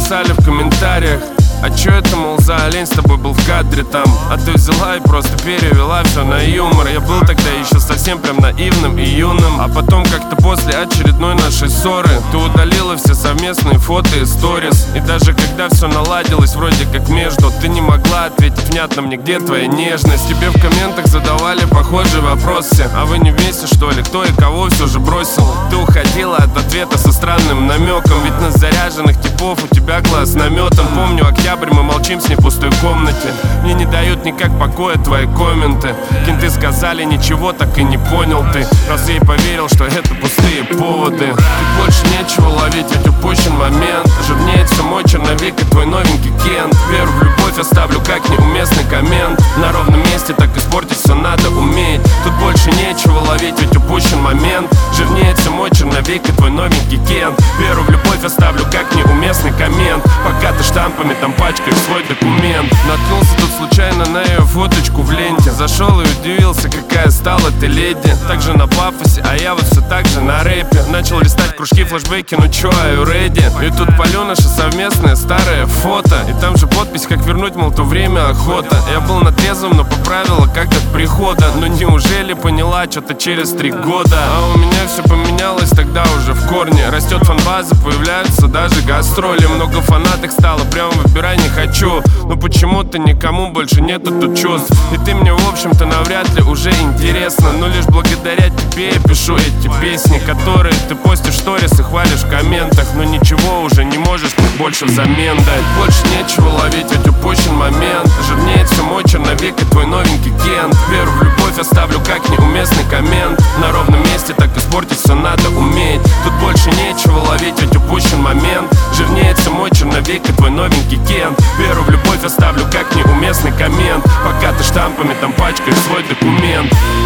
писали в комментариях: а чё это, мол, за олень с тобой был в кадре там? А ты взяла и просто перевела все на юмор. Я был тогда еще совсем прям наивным и юным. А потом как-то после очередной нашей ссоры ты удалила все совместные фото и сторис. И даже когда все наладилось вроде как между, ты не могла ответить внятно мне, где твоя нежность. Тебе в комментах задавали похожие вопросы: а вы не вместе, что ли? Кто и кого все же бросил? Ты уходила от ответа со странным намеком, ведь на заряженных типов у тебя глаз наметан. Помню октябрь, мы молчим с ней в пустой комнате. Мне не дают никак покоя твои комменты. Кенты сказали ничего, так и не понял ты. Раз я ей поверил, что это пустые поводы. Тут больше нечего ловить, ведь упущен момент. Жирнеет все мой черновик и твой новенький Кент. Веру в любовь оставлю как неуместный коммент. На ровном месте так испортить все надо уметь. Тут больше нечего ловить, ведь упущен момент. Жирнеет все мой черновик и твой новенький Кент. Веру в любовь оставлю как неуместный коммент. Пока ты штампами там пачкаешь свой документ. Наткнулся тут случайно на ее фоточку в ленте. Зашел и удивился, какая стала ты леди. Также на пафосе, а я вот все так же на рэпе. Начал листать кружки, флешбеки, ну чё, are you ready? И тут полю наше совместное старое фото. И там же подпись, как вернуть, мол, то время охота. Я был на трезвом, но поправила как от прихода. Но неужели поняла что-то через 3 года? А у меня все поменялось тогда уже в корне. Растет фан-база, появляются даже гастроли. Много фанаток стало, прям выбирай не хочу. Но почему-то никому больше нету тут чувств. И ты мне, в общем-то, навряд ли уже интересно. Но лишь благодаря тебе я пишу эти песни, которые ты постишь в сторис и хвалишь в комментах. Но ничего уже не можешь мне больше взамен дать. Больше нечего ловить, ведь упущен момент. Жирнеет все мой черновик и твой новенький Кент. Веру в любовь оставлю как неуместный коммент. На ровном месте так испортить все надо уметь. Тут больше нечего ловить, ведь упущен момент. Жирнеет все мой черновик и твой новенький Кент. Веру в любовь оставлю как неуместный коммент. Пока ты штампами там пачкаешь свой документ.